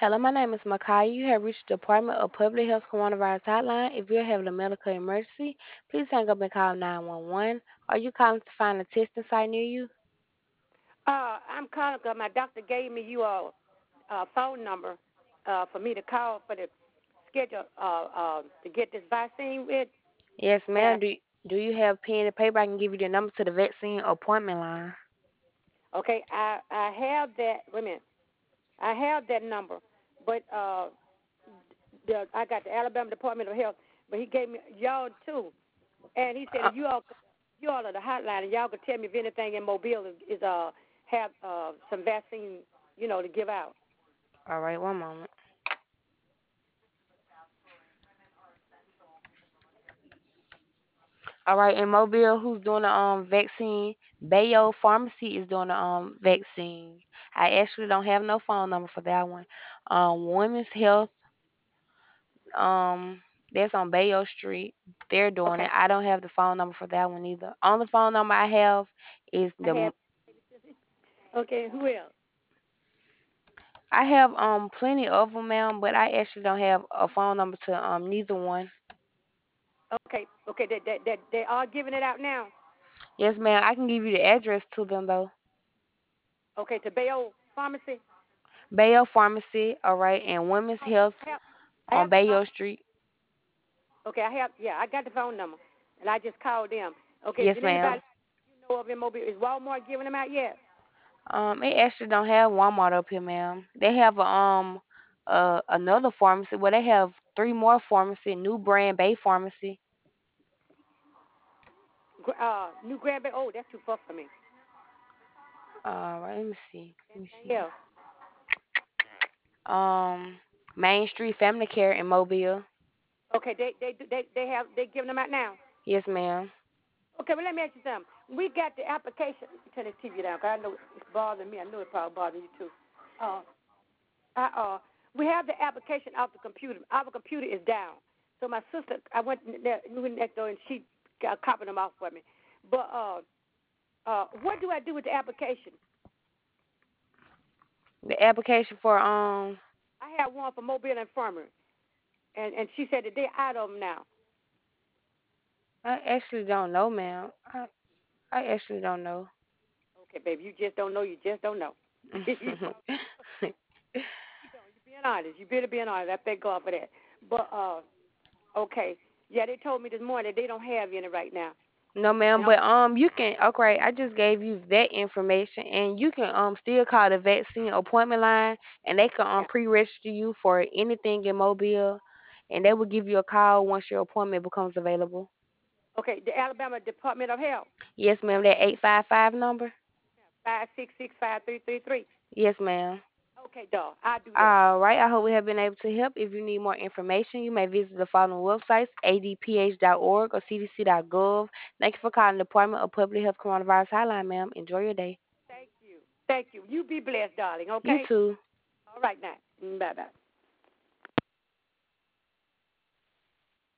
Hello, my name is Makai. You have reached the Department of Public Health Coronavirus Hotline. If you're having a medical emergency, please hang up and call 911. Are you calling to find a testing site near you? I'm calling because my doctor gave me your phone number for me to call for the schedule to get this vaccine with. Yes, And ma'am. Do you have pen and paper? I can give you the number to the vaccine appointment line. okay, I have that. Wait a minute, I have that number, but I got the Alabama Department of Health, but he gave me y'all too, and he said Uh, if you all are the hotline, and y'all could tell me if anything in Mobile is have some vaccine, to give out. all right, one moment. All right, in Mobile, who's doing the vaccine? Bayo Pharmacy is doing the vaccine. I actually don't have no phone number for that one. Women's Health, um, that's on Bayo Street. They're doing Okay, it. I don't have the phone number for that one either. Only phone number I have is I have. Okay, who else? I have plenty of them, ma'am, but I actually don't have a phone number to neither one. Okay, okay, they are giving it out now. Yes, ma'am. I can give you the address to them though. Okay, to Bayo Pharmacy. Bayo Pharmacy, all right, and Women's Health I have, I on have the phone. Bayo Street. Okay, yeah, I got the phone number, and I just called them. Okay, Yes, did ma'am. anybody know of in Mobile? Is Walmart giving them out yet? They actually don't have Walmart up here, ma'am. They have a another pharmacy. Well, they have three more pharmacy. New Brand Bay Pharmacy. New Grand Bay. Oh, that's too far for me. All right, let me see. Let me see. Yeah. Um, Main Street Family Care in Mobile. Okay, they giving them out now. Yes, ma'am. Okay, well let me ask you something. We got the application. Turn this TV down, 'cause I know it's bothering me. I know it probably bothering you too. Uh, we have the application off the computer. Our computer is down. So my sister, we went next door, and she got copied them off for me. But what do I do with the application? The application for I have one for Mobile Infirmary, and she said that they're out of them now. I actually don't know, ma'am. I actually don't know. Okay, baby, you just don't know. You just don't know. you being honest. You better being honest. I thank God for that. But okay, yeah, they told me this morning that they don't have any right now. No, ma'am, And but you can okay, I just gave you that information and you can still call the vaccine appointment line and they can yeah, pre-register you for anything in Mobile and they will give you a call once your appointment becomes available. okay, the Alabama Department of Health, Yes, ma'am, that 855 number? 5665333. Yes, ma'am. Okay, dog, I'll do that. All right, I hope we have been able to help. If you need more information, you may visit the following websites, adph.org or cdc.gov. Thank you for calling the Department of Public Health Coronavirus Hotline, ma'am. Enjoy your day. Thank you. Thank you. You be blessed, darling, You okay? too. All right now. Bye-bye.